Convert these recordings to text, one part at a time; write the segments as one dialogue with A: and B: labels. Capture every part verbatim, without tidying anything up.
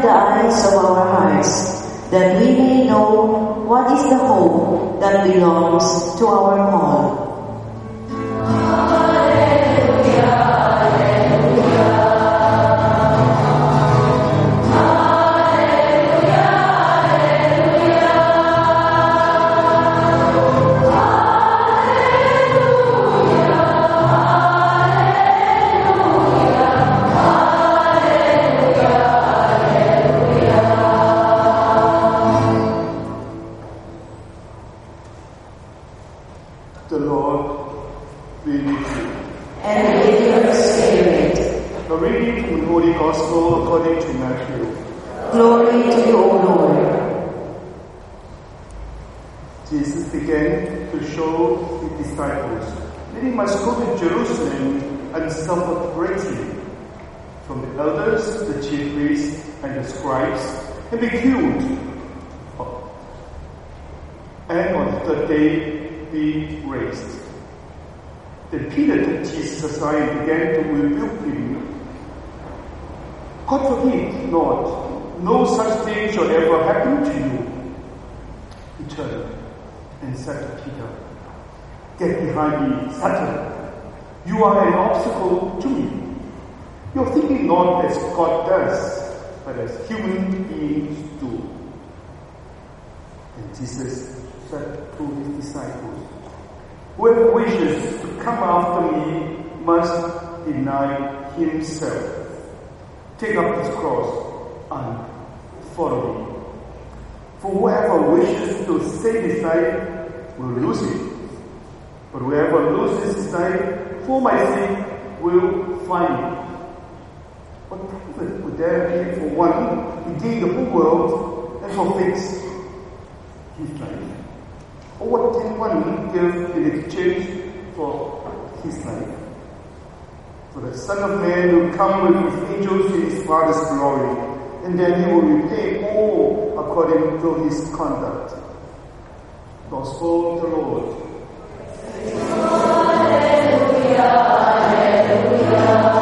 A: the eyes of our hearts, that we may know what is the hope that belongs to our call.
B: The Lord be with you.
A: And with your spirit.
B: A reading from the Holy Gospel according to Matthew.
A: Glory to you, O Lord.
B: Jesus began to show his disciples that he must go to Jerusalem and suffer greatly from the elders, the chief priests, and the scribes, and be killed, and on the third day be raised. Then Peter took Jesus aside and began to rebuke him. God forbid, Lord, no such thing shall ever happen to you. He turned and said to Peter, "Get behind me, Satan. You are an obstacle to me. You're thinking not as God does, but as human beings do." And Jesus said to his disciples, "Whoever wishes to come after me must deny himself, take up his cross, and follow me. For whoever wishes to save his life will lose it, but whoever loses his life for my sake will find it. What profit would there be for one who gain the whole world and forfeits his life? Or what can one give in exchange for his life? For the Son of Man will come with his angels in his Father's glory, and then he will repay all according to his conduct." Gospel of the Lord. Hallelujah, hallelujah.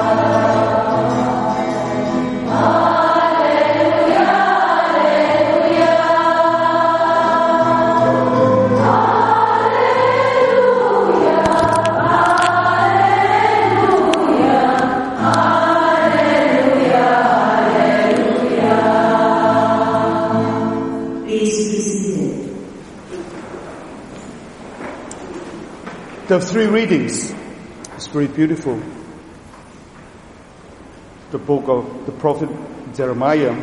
B: The three readings is very beautiful. The book of the prophet Jeremiah.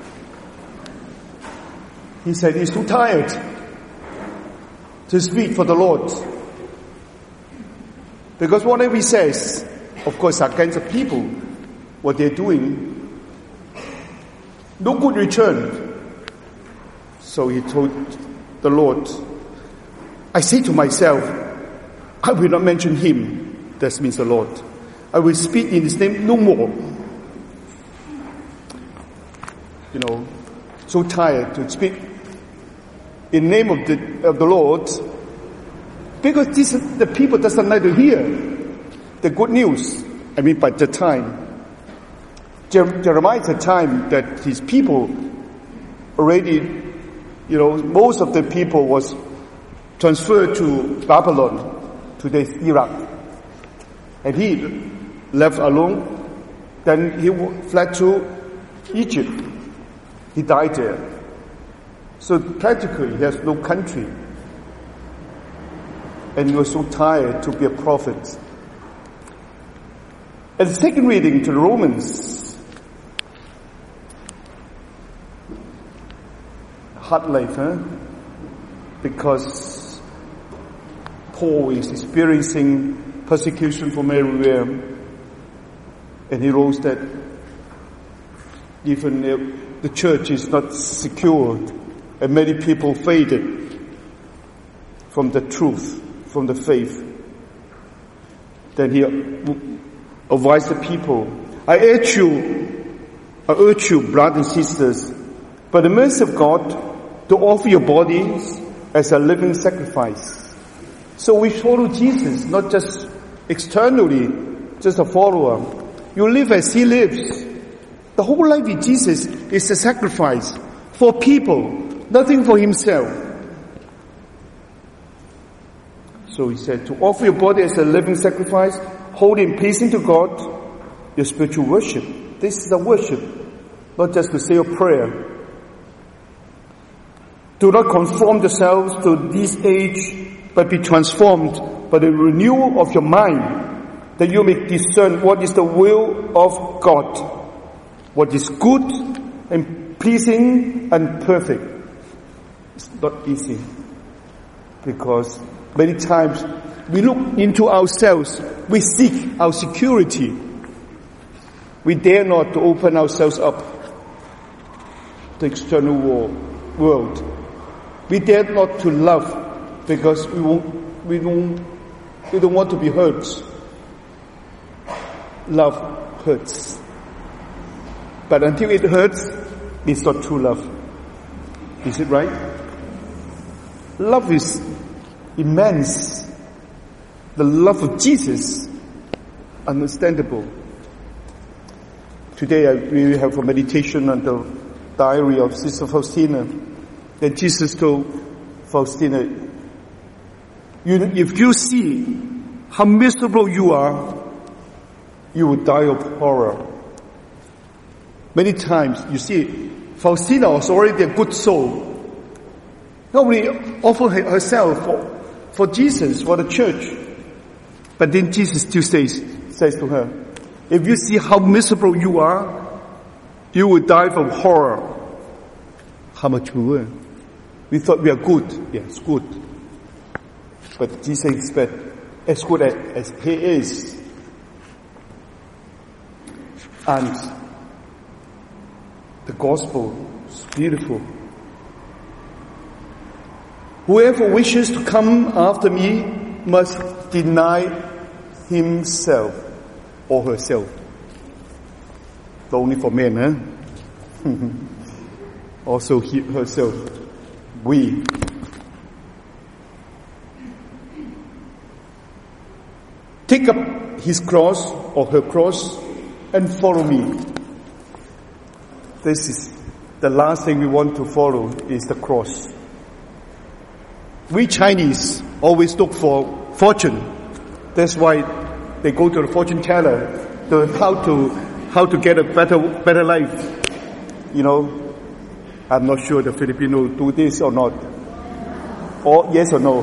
B: He said he's too tired to speak for the Lord. Because whatever he says, of course, against the people, what they're doing, no good return. So he told the Lord, "I say to myself, I will not mention him," that means the Lord. "I will speak in his name no more." You know, so tired to speak in name of the of the Lord, because this the people doesn't like to hear the good news. I mean, by the time Jer- Jeremiah is a time that his people already, you know, most of the people was transferred to Babylon. Today's Iraq. And he left alone. Then he fled to Egypt. He died there. So practically he has no country. And he was so tired to be a prophet. And the second reading to the Romans. Hard life, huh? Because Paul is experiencing persecution from everywhere, and he wrote that even if the church is not secure, and many people faded from the truth, from the faith, then he advised the people, I urge you, I urge you, brothers and sisters, by the mercy of God, to offer your bodies as a living sacrifice. So we follow Jesus, not just externally, just a follower. You live as he lives. The whole life with Jesus is a sacrifice for people, nothing for himself. So he said, to offer your body as a living sacrifice, holy and pleasing to God, your spiritual worship. This is a worship, not just to say a prayer. Do not conform yourselves to this age, but be transformed by the renewal of your mind, that you may discern what is the will of God, what is good and pleasing and perfect. It's not easy, because many times we look into ourselves, we seek our security. We dare not to open ourselves up to the external world. We dare not to love because we won't, we don't, we don't want to be hurt. Love hurts. But until it hurts, it's not true love. Is it right? Love is immense. The love of Jesus, understandable. Today I, we have a meditation on the diary of Sister Faustina. That Jesus told Faustina, you, if you see how miserable you are, you will die of horror. Many times, you see, Faustina was already a good soul. Nobody offered herself for, for Jesus, for the church. But then Jesus still says, says to her, if you see how miserable you are, you will die from horror. How much we were. We thought we are good. Yes, good. But Jesus expects as good as, as he is. And the gospel is beautiful. Whoever wishes to come after me must deny himself or herself. But only for men, huh? Also he, herself. We. Take up his cross or her cross and follow me. This is the last thing we want to follow, is the cross. We Chinese always look for fortune. That's why they go to the fortune teller, to how to how to get a better better life. You know, I'm not sure the Filipino do this or not. Or yes or no?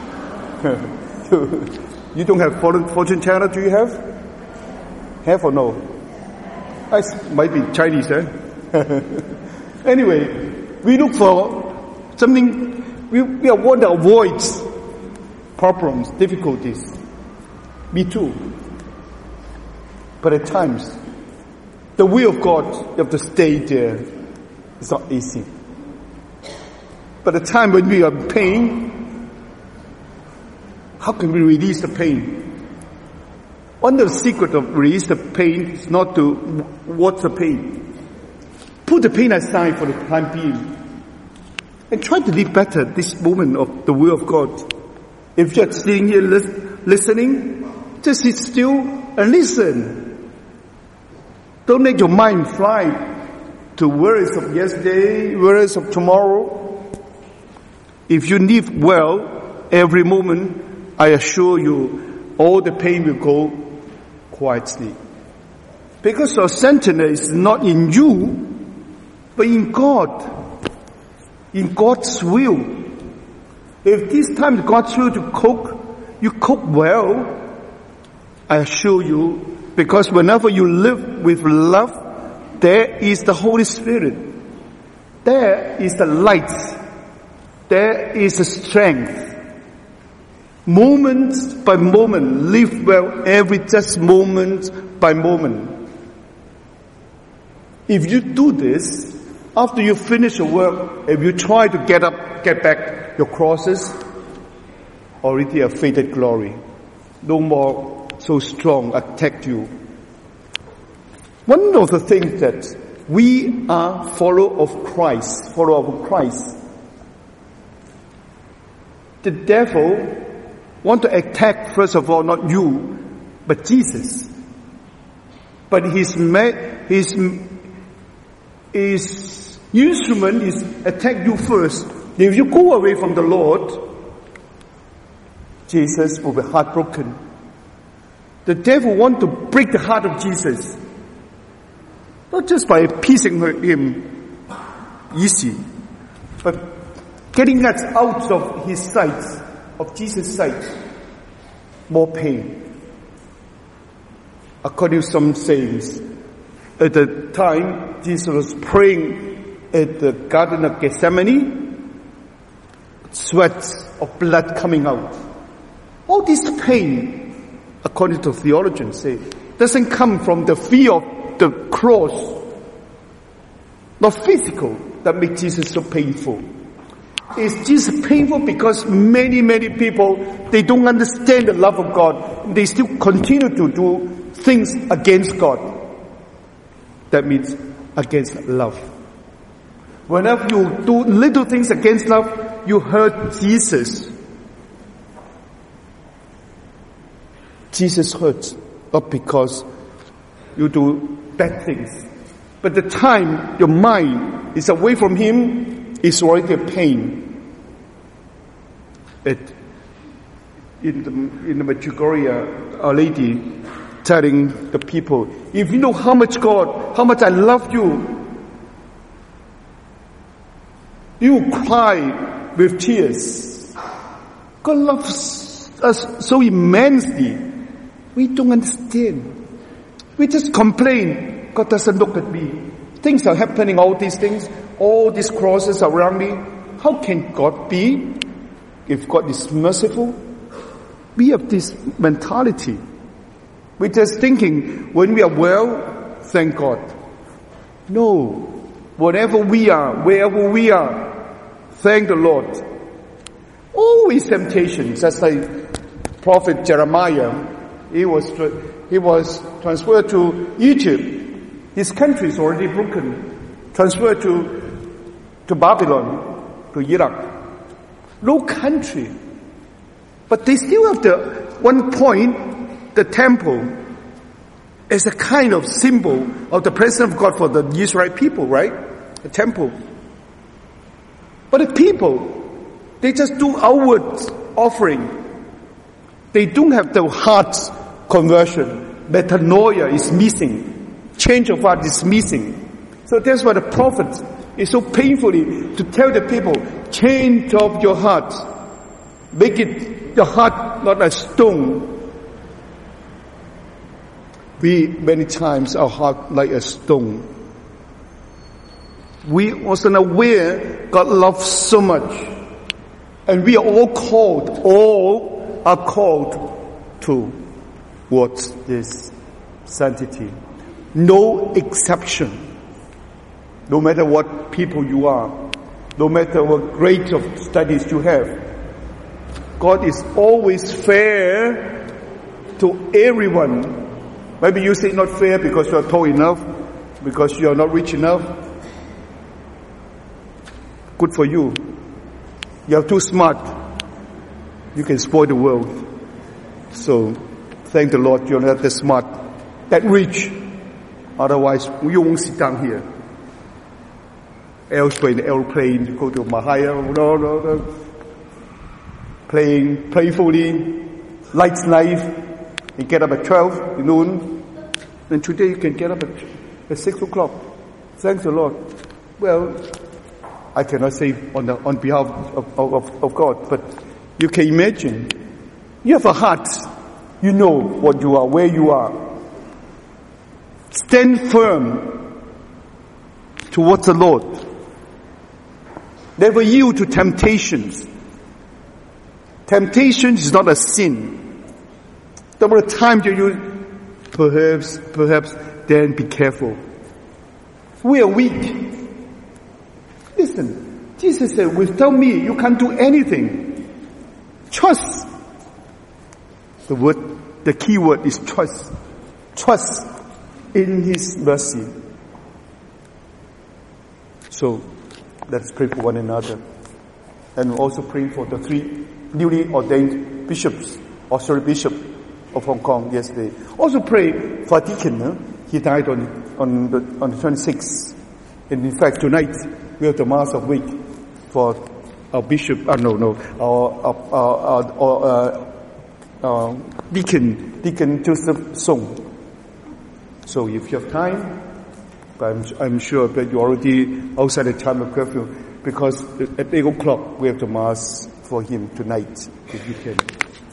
B: You don't have fortune teller, do you have? Have or no? I might be Chinese, eh? Anyway, we look for something, we, we want to avoid problems, difficulties. Me too. But at times, the will of God, you have to stay there. It's not easy. But the time when we are in pain, how can we release the pain? One of the secrets of release the pain is not to watch the pain. Put the pain aside for the time being. And try to live better this moment of the will of God. If you're sitting here listening, just sit still and listen. Don't let your mind fly to worries of yesterday, worries of tomorrow. If you live well every moment, I assure you, all the pain will go quietly. Because your center is not in you, but in God. In God's will. If this time God's will to cook, you cook well, I assure you, because whenever you live with love, there is the Holy Spirit. There is the light. There is the strength. Moment by moment, live well every just moment by moment. If you do this, after you finish your work, if you try to get up, get back your crosses, already a faded glory. No more so strong attack you. One of the things that we are follower of Christ, follower of Christ. The devil want to attack, first of all, not you, but Jesus. But his, his, his instrument is attack you first. If you go away from the Lord, Jesus will be heartbroken. The devil wants to break the heart of Jesus. Not just by appeasing him easy, but getting us out of his sight, of Jesus' sight, more pain. According to some sayings, at the time Jesus was praying at the Garden of Gethsemane, sweat of blood coming out. All this pain, according to theologians, say, doesn't come from the fear of the cross, not physical, that makes Jesus so painful. It's just painful because many, many people, they don't understand the love of God. They still continue to do things against God. That means against love. Whenever you do little things against love, you hurt Jesus. Jesus hurts, not because you do bad things. But the time your mind is away from Him is already a pain. It, in the, in the Medjugorje, a lady telling the people, if you know how much God, how much I love you, you will cry with tears. God loves us so immensely. We don't understand. We just complain. God doesn't look at me. Things are happening, all these things, all these crosses around me. How can God be? If God is merciful, we have this mentality. We're just thinking, when we are well, thank God. No. Whatever we are, wherever we are, thank the Lord. Always temptation, just like Prophet Jeremiah. He was, he was transferred to Egypt. His country is already broken. Transferred to, to Babylon, to Iraq. No country. But they still have the, one point, the temple as a kind of symbol of the presence of God for the Israel people, right? The temple. But the people, they just do outward offering. They don't have the heart conversion. Metanoia is missing. Change of heart is missing. So that's why the prophet is so painfully to tell the people, change of your heart. Make it your heart not a stone. We, many times, our heart like a stone. We wasn't aware God loves so much. And we are all called, all are called to what is sanctity. No exception. No matter what people you are, no matter what grade of studies you have, God is always fair to everyone. Maybe you say not fair because you are tall enough, because you are not rich enough. Good for you. You are too smart. You can spoil the world. So, thank the Lord you're not that smart, that rich. Otherwise, you won't sit down here. Elsewhere in the airplane, you go to Mahaya, no, no, no. Playing playfully, lights life. You get up at twelve noon, and today you can get up at, at six o'clock. Thanks the Lord. Well, I cannot say on the, on behalf of, of, of God, but you can imagine. You have a heart. You know what you are, where you are. Stand firm towards the Lord. Never yield to temptations. Temptation is not a sin. There were times that you, perhaps, perhaps, then be careful. We are weak. Listen, Jesus said, without me, you can't do anything. Trust. The word, the key word is trust. Trust in His mercy. So, let's pray for one another. And also pray for the three newly ordained bishops, or sorry, bishop of Hong Kong yesterday. Also pray for a deacon. Huh? He died on, on the, on the twenty-sixth. And in fact, tonight we have the Mass of Week for our bishop, uh, no, no, our, our, our, our uh, uh, deacon, Deacon Joseph Song. So if you have time, but I'm, I'm sure that you're already outside the time of curfew, because at eight o'clock we have the Mass for him tonight, if you can.